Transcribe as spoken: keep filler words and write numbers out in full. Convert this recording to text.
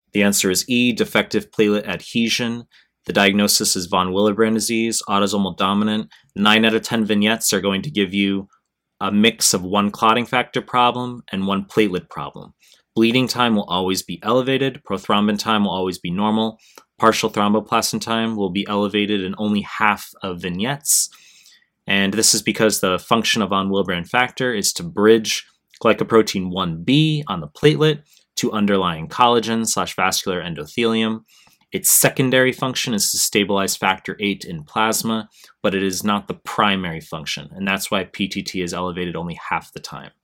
The answer is E, defective platelet adhesion. The diagnosis is von Willebrand disease, autosomal dominant. nine out of ten vignettes are going to give you a mix of one clotting factor problem and one platelet problem. Bleeding time will always be elevated. Prothrombin time will always be normal. Partial thromboplastin time will be elevated in only half of vignettes. And this is because the function of von Willebrand factor is to bridge glycoprotein one B on the platelet to underlying collagen slash vascular endothelium. Its secondary function is to stabilize factor eight in plasma, but it is not the primary function, and that's why P T T is elevated only half the time.